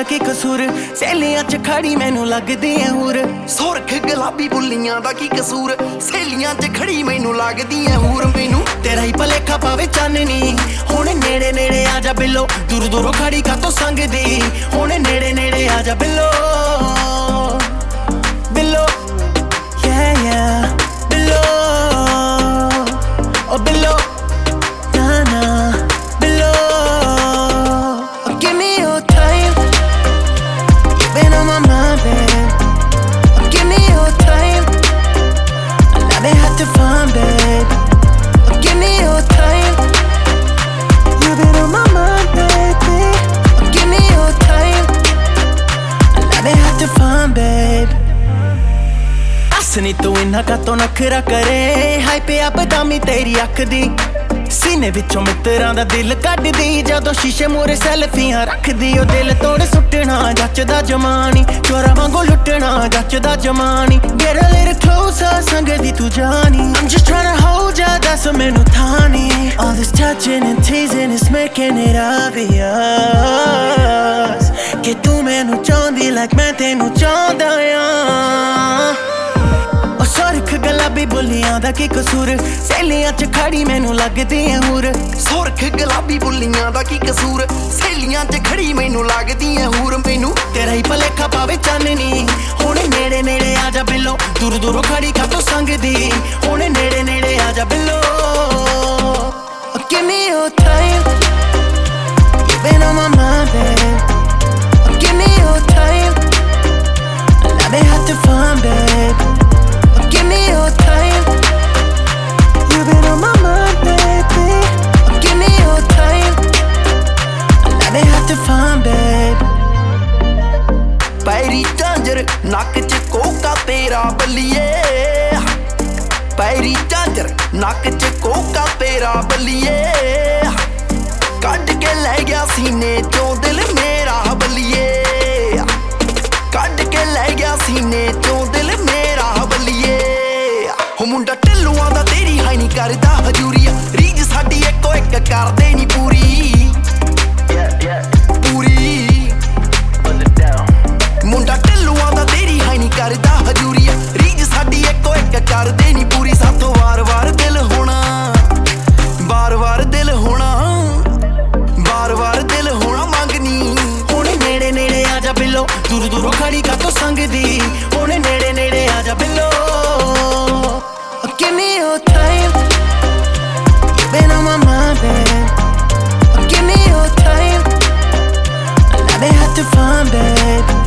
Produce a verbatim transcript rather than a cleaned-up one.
ਦਾ ਕੀ ਕਸੂਰ ਸਹੇਲੀਆਂ ਚ ਖੜੀ ਮੈਨੂੰ ਲੱਗਦੀ ਐ ਹੂਰ ਸੁਰਖ ਗੁਲਾਬੀ ਬੁੱਲੀਆਂ ਦਾ ਕੀ ਕਸੂਰ ਸਹੇਲੀਆਂ ਚ ਖੜੀ ਮੈਨੂੰ ਲੱਗਦੀ ਐ ਹੂਰ ਮੈਨੂੰ ਤੇਰਾ ਹੀ ਭਲੇਖਾ ਪਾਵੇ ਚਾਨਣੀ ਹੁਣ ਨੇੜੇ ਨੇੜੇ ਆ ਜਾ ਬਿੱਲੋ ਦੂਰ ਦੂਰੋਂ ਖੜੀ ਕਾਤੋਂ ਸੰਗਦੀ ਹੁਣ ਨੇੜੇ ਨੇੜੇ ਆ ਜਾ ਬਿੱਲੋ ਬਿੱਲੋ yeah yeah ਬਿੱਲੋ ਓ ਬਿੱਲੋ ਨਾ ਨਾ ਬਿੱਲੋ oh, give me your time you've been on my mind babe oh, give me your time I never had to find babe oh, give me your time you've been on my mind baby oh, give me your time I never had to find babe Sunny ਤੂੰ ਇੰਨਾ ਕਾਤੋਂ ਨਖਰਾ ਕਰੇ high ਪਿਆ ਬਦਾਮੀ ਤੇਰੀ ਅੱਖ ਦੀ ਸੀਨੇ ਵਿੱਚੋਂ ਮਿੱਤਰਾਂ ਦਾ ਦਿਲ ਕੱਢਦੀ ਜਦੋਂ ਸ਼ੀਸ਼ੇ ਮੂਹਰੇ ਸੈਲਫੀਆਂ ਰੱਖਦੀ ਉਹ ਦਿਲ ਤੋੜ ਸੁੱਟਣਾ ਜੱਚਦਾ ਜਮਾਨੀ ਚੋਰਾਂ ਵਾਂਗੂ ਲੁੱਟਣਾ ਜੱਚਦਾ ਜਮਾਨੀ get a little closer ਸੰਗਦੀ ਤੂੰ ਜਾਣੀ I'm just trying to hold ya ਦੱਸ ਮੈਨੂੰ ਥਾਣੀ all this touching and teasing is making it obvious ਕਿ ਤੂੰ ਮੈਨੂੰ ਚਾਹੁੰਦੀ like ਮੈਂ ਤੈਨੂੰ ਚਾਹੁੰਦਾ ਆਂ ਸੁਰਖ ਗੁਲਾਬੀ ਬੁੱਲੀਆਂ ਦਾ ਕੀ ਕਸੂਰ ਸਹੇਲੀਆਂ ਚ ਖੜੀ ਮੈਨੂੰ ਲੱਗਦੀ ਐ ਹੂਰ ਸੁਰਖ ਗੁਲਾਬੀ ਬੁੱਲੀਆਂ ਦਾ ਕੀ ਕਸੂਰ ਸਹੇਲੀਆਂ ਚ ਖੜੀ ਮੈਨੂੰ ਲੱਗਦੀ ਐ ਹੂਰ ਮੈਨੂੰ ਤੇਰਾ ਹੀ ਭਲੇਖਾ ਪਾਵੇ ਚਾਨਣੀ ਹੁਣ ਨੇੜੇ ਨੇੜੇ ਆ ਜਾ ਬਿੱਲੋ ਦੂਰ ਦੂਰੋਂ ਖੜੀ ਕਾਤੋਂ ਸੰਗਦੀ ਹੁਣ ਨੇੜੇ ਨੇੜੇ ਆ ਜਾ ਬਿੱਲੋ oh, give me your time you've been on my mind babe oh, give me your time I never had to find babe give me your time you've been on my mind baby oh, give me your time I never had to find babe ਪੈਰੀ ਝਾਂਜਰ ਨੱਕ ਚ ਕੋਕਾ ਤੇਰਾ ਬੱਲੀਏ ਪੈਰੀ ਝਾਂਜਰ ਨੱਕ ਚ ਕੋਕਾ ਤੇਰਾ ਬੱਲੀਏ ਕੱਢ ਕੇ ਲੈ ਗਿਆ ਸੀਨੇ ਚੋਂ ਦਿਲ ਮੇਰਾ ਬੱਲੀਏ ਕੱਢ ਕੇ ਲੈ ਗਿਆ ਸੀਨੇ ਚੋਂ ਦਿਲ ਮੇਰਾ ਬੱਲੀਏ ਹੋ ਮੁੰਡਾ ਢਿੱਲੂਆਂ ਦਾ ਤੇਰੀ ਹਾਈ ਨਹੀਂ ਕਰਦਾ ਹਜੂਰੀਆ ਰੀਝ ਸਾਡੀ ਇੱਕੋ ਇੱਕ ਕਰਦੇ ਨੀ ਪੂਰੀ ਪੂਰੀ ਮੁੰਡਾ ਢਿੱਲੂਆਂ ਦਾ ਤੇਰੀ ਹਾਈ ਨਹੀਂ ਕਰਦਾ ਹਜੂਰੀਆ ਰੀਝ ਸਾਡੀ ਇੱਕੋ ਇੱਕ ਕਰਦੇ ਨੀ ਪੂਰੀ ਸਾਥੋਂ ਵਾਰ ਵਾਰ ਦਿਲ ਹੋਣਾ ਵਾਰ ਵਾਰ ਦਿਲ ਹੋਣਾ ਵਾਰ ਵਾਰ ਦਿਲ ਹੋਣਾ ਮੰਗਨੀ ਹੁਣ ਨੇੜੇ ਨੇੜੇ ਆ ਜਾ ਬਿੱਲੋ ਦੂਰ ਦੂਰੋਂ ਖੜੀ ਕਾਤੋਂ ਸੰਗਦੀ ਹੁਣ ਨੇੜੇ ਨੇੜੇ ਆ ਜਾ ਬਿੱਲੋ oh, give me your time you've been on my mind babe oh, give me your time I never had to find babe